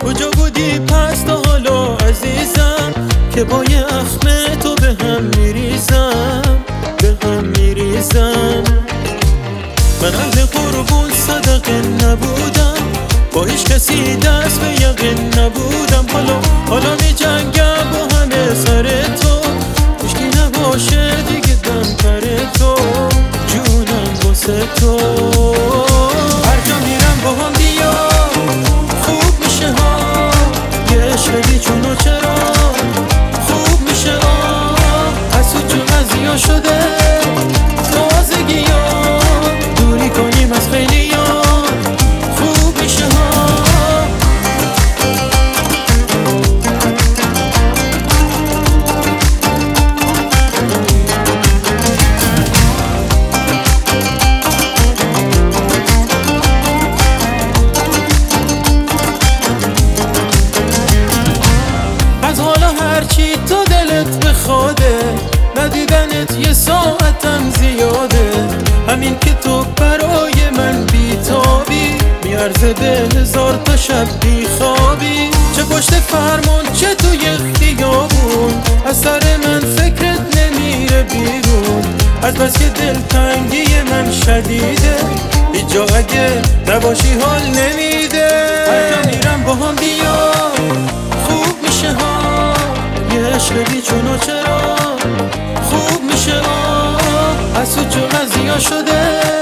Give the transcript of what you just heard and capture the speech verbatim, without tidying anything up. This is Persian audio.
کجا بودی پس تا حالا عزیزم که با یه اخم تو به هم میریزم به هم میریزم. من اهل قربون صدقه نبودم، با هیچ کسی دست به یقین نبودم. حالا حالا می جنگم با همه سر تو، هیچکی نباشه دیگه دم پر تو، جونم واسه تو. هر جا میرم با هم بیا خوب میشه ها، یه عشق بیچون و چرا خوب میشه آه. حسود جو قضیه شده تازگی ها، دوری کنیم از خیلی ها خوب میشه ها. از حالا هرچی تو دلت بخواده، ندیدنت یه ساعتم زیاده. همین که تو برای من بیتابی، میارزه به هزار تا شب بیخوابی. چه پشت فرمون چه توی خیابون، از سر من فکرت نمیره بیرون. از بس که دلتنگی من شدیده، هیچ جا اگه نباشی حال نمیده. هر جا میرم با هم بیا خوب میشه ها، یه عشق بیچون و چرا خوب میشه آه. حسود جو قضیه شده